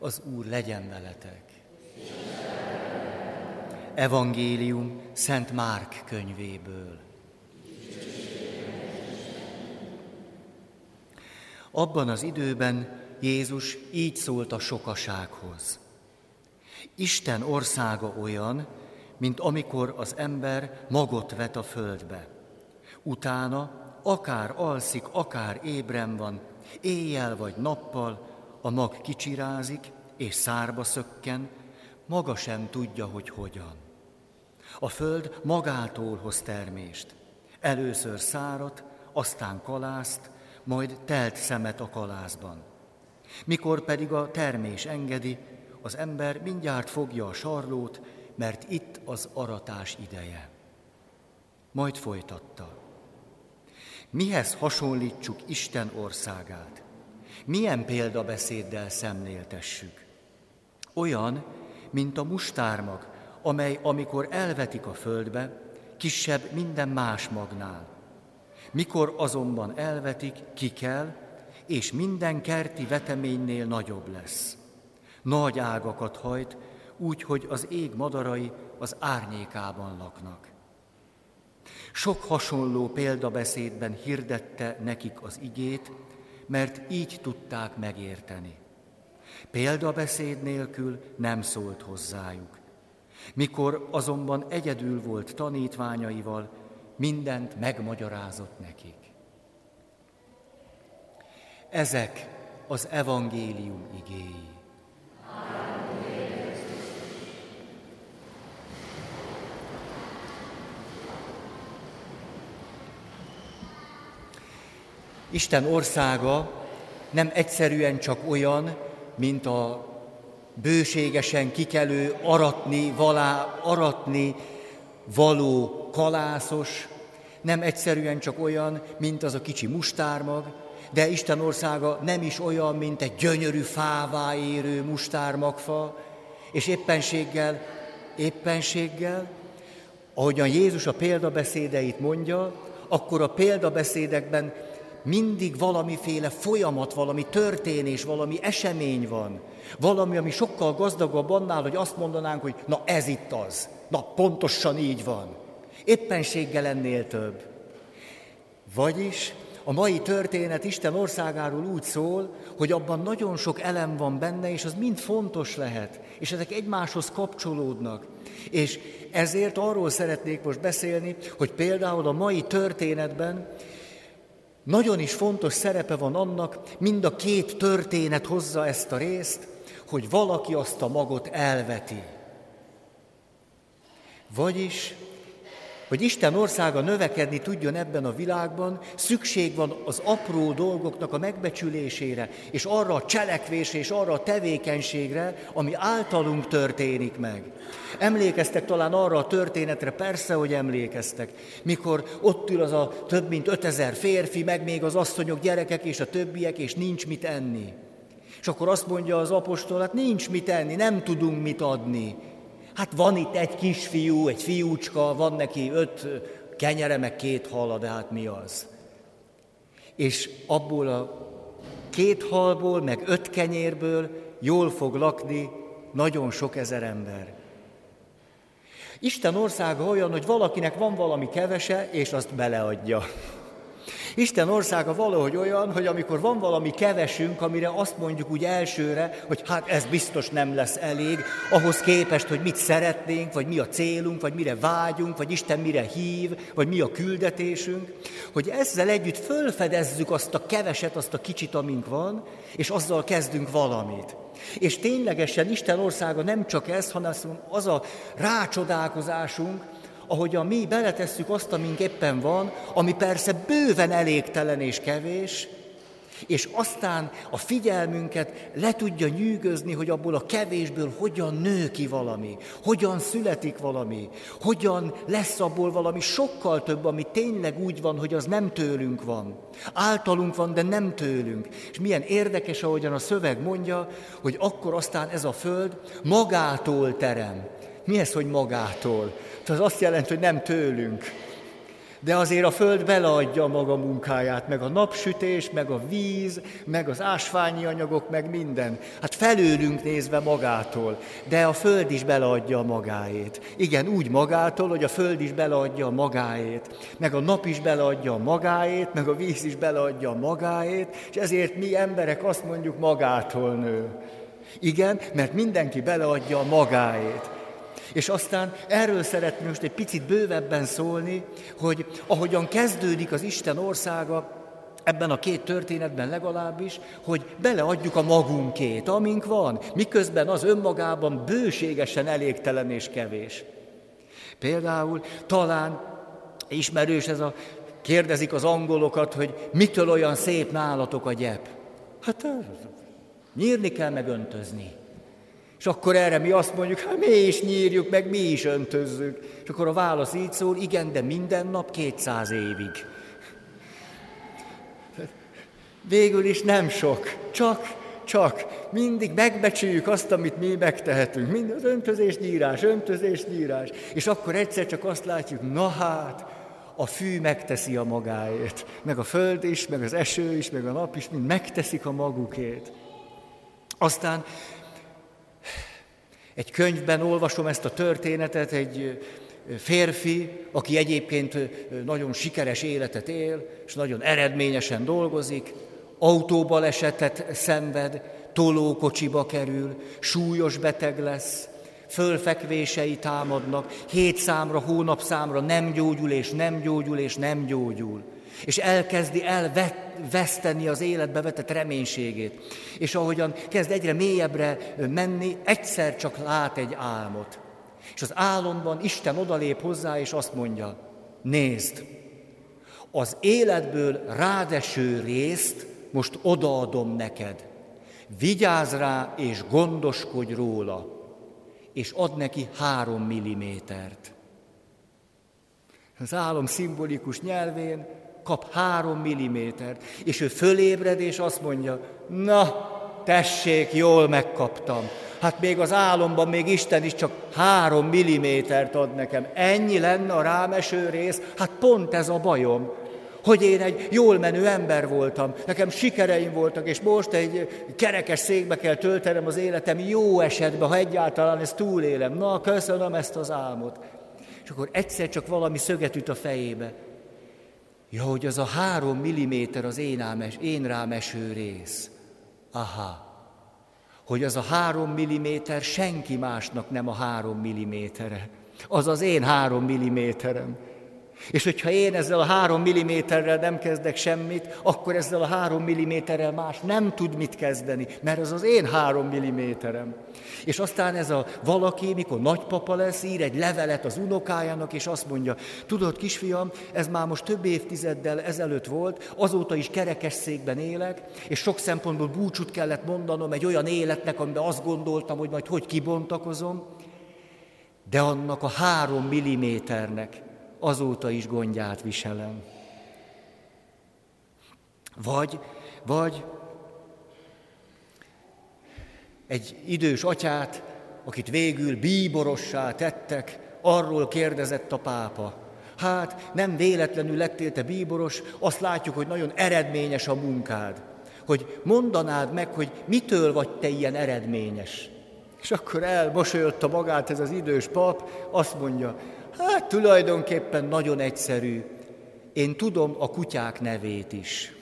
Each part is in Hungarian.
Az Úr legyen veletek. Evangélium Szent Márk könyvéből. Abban az időben Jézus így szólt a sokasághoz. Isten országa olyan, mint amikor az ember magot vet a földbe. Utána akár alszik, akár ébren van, éjjel vagy nappal, a mag kicsirázik és szárba szökken, maga sem tudja, hogy hogyan. A föld magától hoz termést. Először szárat, aztán kalászt, majd telt szemet a kalászban. Mikor pedig a termés engedi, az ember mindjárt fogja a sarlót, mert itt az aratás ideje. Majd folytatta. Mihez hasonlítsuk Isten országát? Milyen példabeszéddel szemléltessük? Olyan, mint a mustármag, amely, amikor elvetik a földbe, kisebb minden más magnál. Mikor azonban elvetik, kikel, és minden kerti veteménynél nagyobb lesz. Nagy ágakat hajt, úgy, hogy az ég madarai az árnyékában laknak. Sok hasonló példabeszédben hirdette nekik az igét, mert így tudták megérteni. Példabeszéd nélkül nem szólt hozzájuk. Mikor azonban egyedül volt tanítványaival, mindent megmagyarázott nekik. Ezek az evangélium igéi. Isten országa nem egyszerűen csak olyan, mint a bőségesen kikelő, aratni való kalászos, nem egyszerűen csak olyan, mint az a kicsi mustármag, de Isten országa nem is olyan, mint egy gyönyörű fává érő mustármagfa, és éppenséggel, ahogyan Jézus a példabeszédeit mondja, akkor a példabeszédekben mindig valamiféle folyamat, valami történés, valami esemény van. Valami, ami sokkal gazdagabb annál, hogy azt mondanánk, hogy na ez itt az, na pontosan így van. Éppenséggel ennél több. Vagyis a mai történet Isten országáról úgy szól, hogy abban nagyon sok elem van benne, és az mind fontos lehet, és ezek egymáshoz kapcsolódnak. És ezért arról szeretnék most beszélni, hogy például a mai történetben nagyon is fontos szerepe van annak, mind a két történet hozza ezt a részt, hogy valaki azt a magot elveti. Vagyis, hogy Isten országa növekedni tudjon ebben a világban, szükség van az apró dolgoknak a megbecsülésére, és arra a cselekvésre, és arra a tevékenységre, ami általunk történik meg. Emlékeztek talán arra a történetre, persze, hogy emlékeztek, mikor ott ül az a több mint 5000 férfi, meg még az asszonyok, gyerekek és a többiek, és nincs mit enni. És akkor azt mondja az apostol, hát nincs mit enni, nem tudunk mit adni. Hát van itt egy kisfiú, egy fiúcska, van neki 5 kenyere, meg 2 hala, de hát mi az? És abból a 2 halból, meg 5 kenyérből jól fog lakni nagyon sok ezer ember. Isten országa olyan, hogy valakinek van valami kevese, és azt beleadja. Isten országa valahogy olyan, hogy amikor van valami kevesünk, amire azt mondjuk úgy elsőre, hogy hát ez biztos nem lesz elég, ahhoz képest, hogy mit szeretnénk, vagy mi a célunk, vagy mire vágyunk, vagy Isten mire hív, vagy mi a küldetésünk, hogy ezzel együtt fölfedezzük azt a keveset, azt a kicsit, amink van, és azzal kezdünk valamit. És ténylegesen Isten országa nem csak ez, hanem az a rácsodálkozásunk, ahogyan mi beletesszük azt, amink éppen van, ami persze bőven elégtelen és kevés, és aztán a figyelmünket le tudja nyűgözni, hogy abból a kevésből hogyan nő ki valami, hogyan születik valami, hogyan lesz abból valami sokkal több, ami tényleg úgy van, hogy az nem tőlünk van. Általunk van, de nem tőlünk. És milyen érdekes, ahogyan a szöveg mondja, hogy akkor aztán ez a föld magától terem. Mi ez, hogy magától? Ez azt jelenti, hogy nem tőlünk. De azért a föld beleadja a maga munkáját, meg a napsütés, meg a víz, meg az ásványi anyagok, meg minden. Hát felőlünk nézve magától, de a föld is beleadja a magáét. Igen, úgy magától, hogy a föld is beleadja a magáét, meg a nap is beleadja a magáét, meg a víz is beleadja a magáét, és ezért mi emberek azt mondjuk, magától nő. Igen, mert mindenki beleadja a magáét. És aztán erről szeretném most egy picit bővebben szólni, hogy ahogyan kezdődik az Isten országa, ebben a két történetben legalábbis, hogy beleadjuk a magunkét, amink van, miközben az önmagában bőségesen elégtelen és kevés. Például talán ismerős kérdezik az angolokat, hogy mitől olyan szép nálatok a gyep. Hát nyírni kell meg öntözni. És akkor erre mi azt mondjuk, hát mi is nyírjuk, meg mi is öntözzük. És akkor a válasz így szól, igen, de minden nap 200 évig. Végül is nem sok, csak mindig megbecsüljük azt, amit mi megtehetünk. Mind az öntözés, nyírás. És akkor egyszer csak azt látjuk, na hát, a fű megteszi a magáét. Meg a föld is, meg az eső is, meg a nap is, mind megteszik a magukét. Aztán egy könyvben olvasom ezt a történetet, egy férfi, aki egyébként nagyon sikeres életet él, és nagyon eredményesen dolgozik, autóbalesetet szenved, tolókocsiba kerül, súlyos beteg lesz, fölfekvései támadnak, hétszámra, hónapszámra nem gyógyul. És elkezdi elveszteni az életbe vetett reménységét. És ahogyan kezd egyre mélyebbre menni, egyszer csak lát egy álmot. És az álomban Isten odalép hozzá, és azt mondja, nézd, az életből rád eső részt most odaadom neked. Vigyázz rá, és gondoskodj róla. És ad neki 3 millimétert. Az álom szimbolikus nyelvén kap 3 millimétert, és ő fölébred, és azt mondja, na, tessék, jól megkaptam. Hát még az álomban még Isten is csak 3 millimétert ad nekem. Ennyi lenne a rám eső rész, hát pont ez a bajom, hogy én egy jól menő ember voltam, nekem sikereim voltak, és most egy kerekes székbe kell töltenem az életem jó esetben, ha egyáltalán ezt túlélem. Na, köszönöm ezt az álmot. És akkor egyszer csak valami szöget üt a fejébe. Ja, hogy az a 3 milliméter az én rám eső rész. Aha. Hogy az a 3 milliméter senki másnak nem a 3 millimétere. Az az én 3 milliméterem. És hogyha én ezzel a 3 milliméterrel nem kezdek semmit, akkor ezzel a 3 milliméterrel más nem tud mit kezdeni, mert az az én 3 milliméterem. És aztán ez a valaki, mikor nagypapa lesz, ír egy levelet az unokájának, és azt mondja, tudod, kisfiam, ez már most több évtizeddel ezelőtt volt, azóta is kerekesszékben élek, és sok szempontból búcsút kellett mondanom egy olyan életnek, amiben azt gondoltam, hogy majd hogy kibontakozom, de annak a 3 milliméternek azóta is gondját viselem. Vagy egy idős atyát, akit végül bíborossá tettek, arról kérdezett a pápa. Hát nem véletlenül lettél te bíboros, azt látjuk, hogy nagyon eredményes a munkád. Hogy mondanád meg, hogy mitől vagy te ilyen eredményes. És akkor elmosolyodta magát ez az idős pap, azt mondja, hát tulajdonképpen nagyon egyszerű. Én tudom a kutyák nevét is.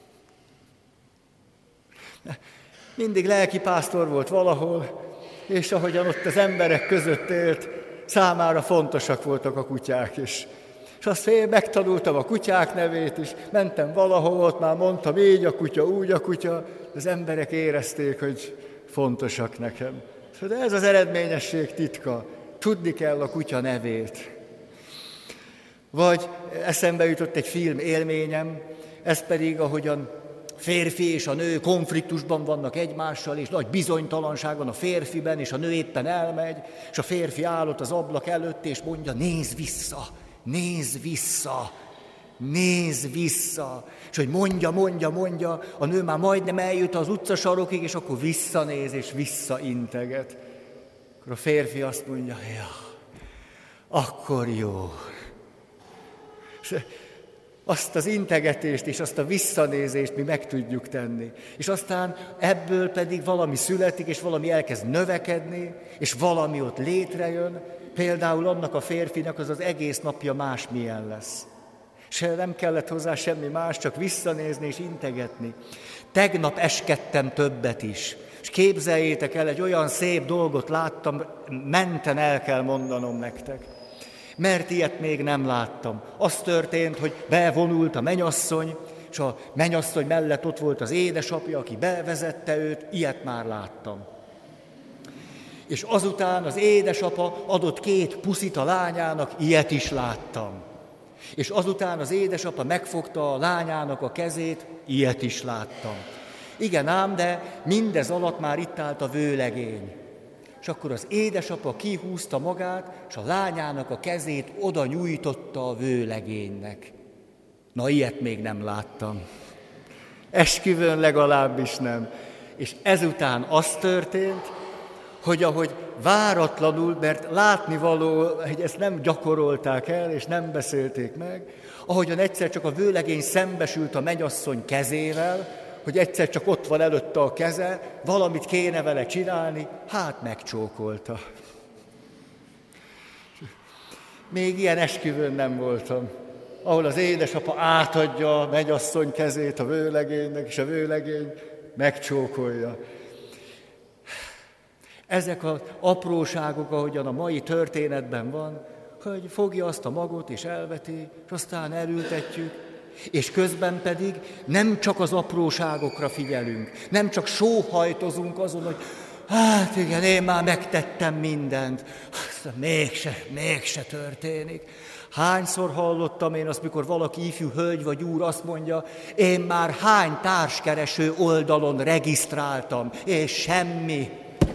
Mindig lelkipásztor volt valahol, és ahogyan ott az emberek között élt, számára fontosak voltak a kutyák is. És azt én megtanultam a kutyák nevét is, mentem valahol, ott már mondtam így a kutya, úgy a kutya, az emberek érezték, hogy fontosak nekem. De ez az eredményesség titka. Tudni kell a kutya nevét. Vagy eszembe jutott egy film élményem, ez pedig, ahogyan férfi és a nő konfliktusban vannak egymással, és nagy bizonytalanság van a férfiben, és a nő éppen elmegy, és a férfi áll ott az ablak előtt, és mondja, nézz vissza, nézz vissza, nézz vissza. És hogy mondja, a nő már majdnem eljut az utcasarokig, és akkor visszanéz, és visszainteget. Akkor a férfi azt mondja, ja, akkor jó. Azt az integetést és azt a visszanézést mi meg tudjuk tenni. És aztán ebből pedig valami születik, és valami elkezd növekedni, és valami ott létrejön. Például annak a férfinak az egész napja másmilyen lesz. Se nem kellett hozzá semmi más, csak visszanézni és integetni. Tegnap eskedtem többet is. És képzeljétek el, egy olyan szép dolgot láttam, menten el kell mondanom nektek. Mert ilyet még nem láttam. Az történt, hogy bevonult a mennyasszony, és a mennyasszony mellett ott volt az édesapja, aki bevezette őt, ilyet már láttam. És azután az édesapa adott 2 puszit a lányának, ilyet is láttam. És azután az édesapa megfogta a lányának a kezét, ilyet is láttam. Igen ám, de mindez alatt már itt állt a vőlegény. És akkor az édesapa kihúzta magát, és a lányának a kezét oda nyújtotta a vőlegénynek. Na, ilyet még nem láttam. Esküvőn legalábbis nem. És ezután az történt, hogy ahogy váratlanul, mert látnivaló, hogy ezt nem gyakorolták el, és nem beszélték meg, ahogyan egyszer csak a vőlegény szembesült a mennyasszony kezével, hogy egyszer csak ott van előtte a keze, valamit kéne vele csinálni, hát megcsókolta. Még ilyen esküvőn nem voltam, ahol az édesapa átadja a mennyasszony kezét a vőlegénynek, és a vőlegény megcsókolja. Ezek az apróságok, ahogyan a mai történetben van, hogy fogja azt a magot és elveti, és aztán elültetjük, és közben pedig nem csak az apróságokra figyelünk, nem csak sóhajtozunk azon, hogy hát igen, én már megtettem mindent, mégse történik. Hányszor hallottam én azt, mikor valaki ifjú hölgy vagy úr azt mondja, én már hány társkereső oldalon regisztráltam, és semmi.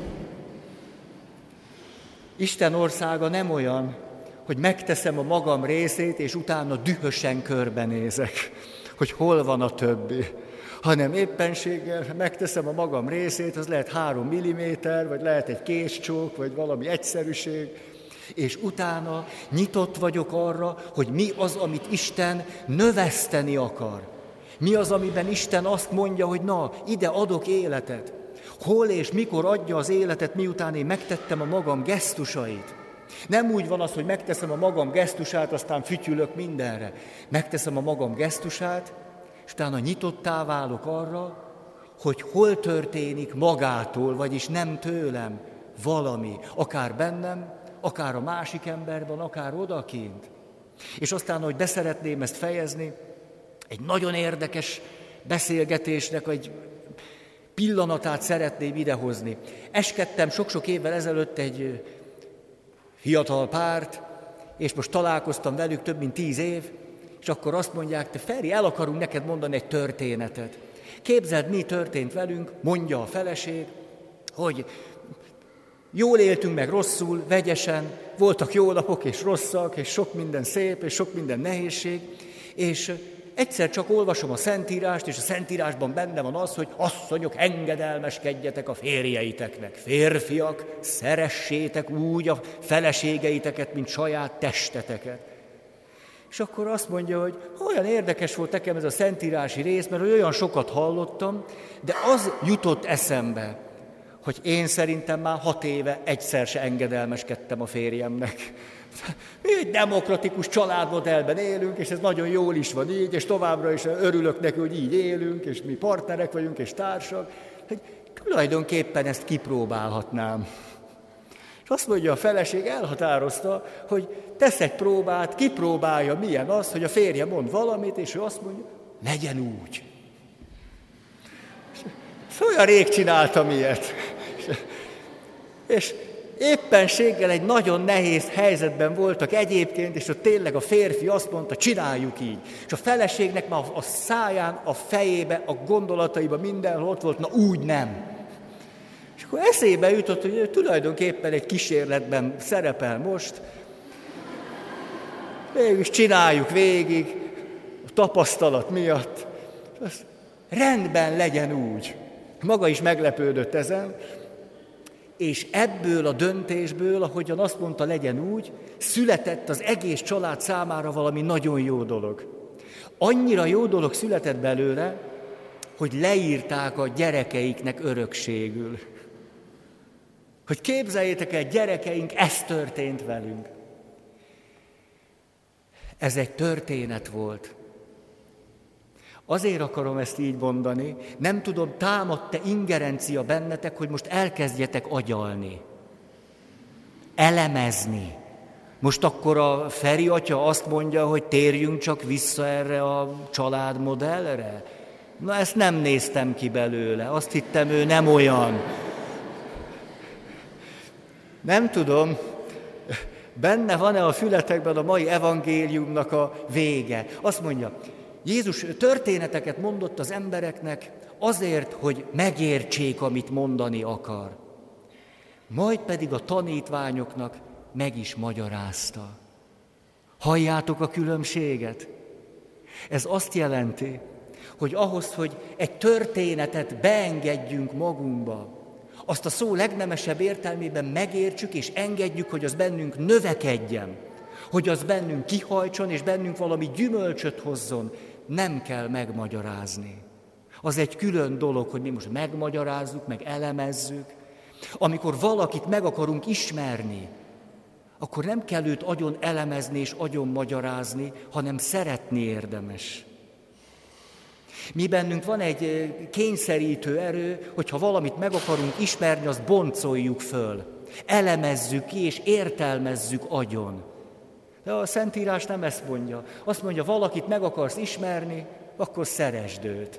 Isten országa nem olyan, hogy megteszem a magam részét, és utána dühösen körbenézek, hogy hol van a többi. Hanem éppenséggel megteszem a magam részét, az lehet 3 milliméter, vagy lehet egy késcsók, vagy valami egyszerűség, és utána nyitott vagyok arra, hogy mi az, amit Isten növeszteni akar. Mi az, amiben Isten azt mondja, hogy na, ide adok életet. Hol és mikor adja az életet, miután én megtettem a magam gesztusait. Nem úgy van az, hogy megteszem a magam gesztusát, aztán fütyülök mindenre. Megteszem a magam gesztusát, és utána nyitottá válok arra, hogy hol történik magától, vagyis nem tőlem valami, akár bennem, akár a másik emberben, akár odakint. És aztán, hogy beszeretném ezt fejezni, egy nagyon érdekes beszélgetésnek egy pillanatát szeretném idehozni. Eskedtem sok-sok évvel ezelőtt egy fiatal párt, és most találkoztam velük több mint 10 év, és akkor azt mondják, te Feri, el akarunk neked mondani egy történetet. Képzeld, mi történt velünk, mondja a feleség, hogy jól éltünk meg rosszul, vegyesen, voltak jó napok és rosszak, és sok minden szép, és sok minden nehézség, és egyszer csak olvasom a Szentírást, és a Szentírásban benne van az, hogy asszonyok, engedelmeskedjetek a férjeiteknek. Férfiak, szeressétek úgy a feleségeiteket, mint saját testeteket. És akkor azt mondja, hogy olyan érdekes volt nekem ez a szentírási rész, mert olyan sokat hallottam, de az jutott eszembe, hogy én szerintem már 6 éve egyszer se engedelmeskedtem a férjemnek. Mi egy demokratikus családmodellben élünk, és ez nagyon jól is van így, és továbbra is örülök neki, hogy így élünk, és mi partnerek vagyunk, és társak, hogy tulajdonképpen ezt kipróbálhatnám. És azt mondja a feleség, elhatározta, hogy tesz egy próbát, kipróbálja, milyen az, hogy a férje mond valamit, és ő azt mondja, legyen úgy. És olyan rég csináltam ilyet. És éppenséggel egy nagyon nehéz helyzetben voltak egyébként, és ott tényleg a férfi azt mondta, csináljuk így. És a feleségnek már a száján, a fejébe, a gondolataiba mindenhol ott volt, na úgy nem. És akkor eszébe jutott, hogy tulajdonképpen egy kísérletben szerepel most, mégis csináljuk végig, a tapasztalat miatt, rendben legyen úgy. Maga is meglepődött ezen, És ebből a döntésből, ahogyan azt mondta, legyen úgy, született az egész család számára valami nagyon jó dolog. Annyira jó dolog született belőle, hogy leírták a gyerekeiknek örökségül. Hogy képzeljétek el, gyerekeink, ez történt velünk. Ez egy történet volt. Azért akarom ezt így mondani, nem tudom, támadt-e ingerencia bennetek, hogy most elkezdjetek agyalni, elemezni. Most akkor a Feri atya azt mondja, hogy térjünk csak vissza erre a családmodellre? Na, ezt nem néztem ki belőle, azt hittem, ő nem olyan. Nem tudom, benne van-e a fületekben a mai evangéliumnak a vége. Azt mondja, Jézus történeteket mondott az embereknek azért, hogy megértsék, amit mondani akar. Majd pedig a tanítványoknak meg is magyarázta. Halljátok a különbséget? Ez azt jelenti, hogy ahhoz, hogy egy történetet beengedjünk magunkba, azt a szó legnemesebb értelmében megértsük és engedjük, hogy az bennünk növekedjen, hogy az bennünk kihajtson és bennünk valami gyümölcsöt hozzon, nem kell megmagyarázni. Az egy külön dolog, hogy mi most megmagyarázzuk, meg elemezzük. Amikor valakit meg akarunk ismerni, akkor nem kell őt agyon elemezni és agyon magyarázni, hanem szeretni érdemes. Mi bennünk van egy kényszerítő erő, hogyha valamit meg akarunk ismerni, azt boncoljuk föl. Elemezzük ki és értelmezzük agyon. De a Szentírás nem ezt mondja. Azt mondja, valakit meg akarsz ismerni, akkor szeresd őt.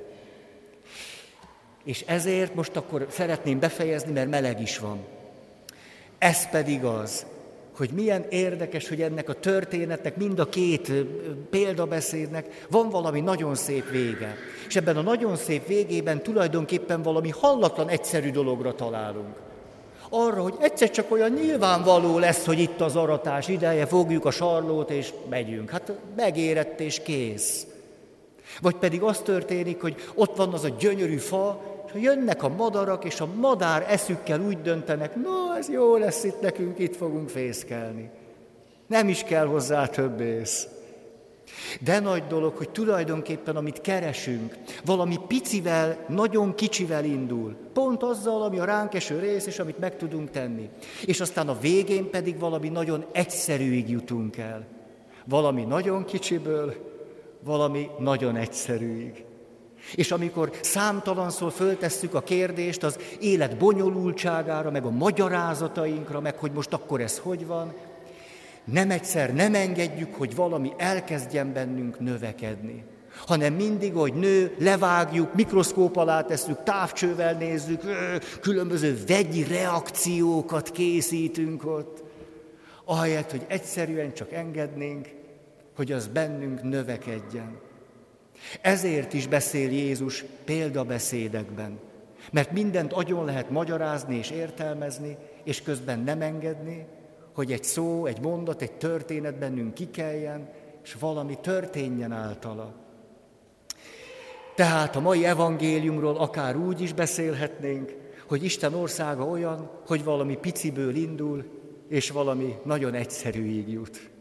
És ezért most akkor szeretném befejezni, mert meleg is van. Ez pedig az, hogy milyen érdekes, hogy ennek a történetnek, mind a két példabeszédnek van valami nagyon szép vége. És ebben a nagyon szép végében tulajdonképpen valami hallatlan egyszerű dologra találunk. Arra, hogy egyszer csak olyan nyilvánvaló lesz, hogy itt az aratás ideje, fogjuk a sarlót és megyünk. Hát megérett és kész. Vagy pedig az történik, hogy ott van az a gyönyörű fa, és jönnek a madarak, és a madár eszükkel úgy döntenek, no, ez jó lesz itt nekünk, itt fogunk fészkelni. Nem is kell hozzá több ész. De nagy dolog, hogy tulajdonképpen amit keresünk, valami picivel, nagyon kicsivel indul. Pont azzal, ami a ránk eső rész, és amit meg tudunk tenni. És aztán a végén pedig valami nagyon egyszerűig jutunk el. Valami nagyon kicsiből, valami nagyon egyszerűig. És amikor számtalanszor föltesszük a kérdést az élet bonyolultságára, meg a magyarázatainkra, meg hogy most akkor ez hogy van, nem egyszer nem engedjük, hogy valami elkezdjen bennünk növekedni, hanem mindig, hogy nő, levágjuk, mikroszkóp alá tesszük, távcsővel nézzük, különböző vegyi reakciókat készítünk ott, ahelyett, hogy egyszerűen csak engednénk, hogy az bennünk növekedjen. Ezért is beszél Jézus példabeszédekben, mert mindent agyon lehet magyarázni és értelmezni, és közben nem engedni, hogy egy szó, egy mondat, egy történet bennünk kikeljen, és valami történjen általa. Tehát a mai evangéliumról akár úgy is beszélhetnénk, hogy Isten országa olyan, hogy valami piciből indul, és valami nagyon egyszerűig jut.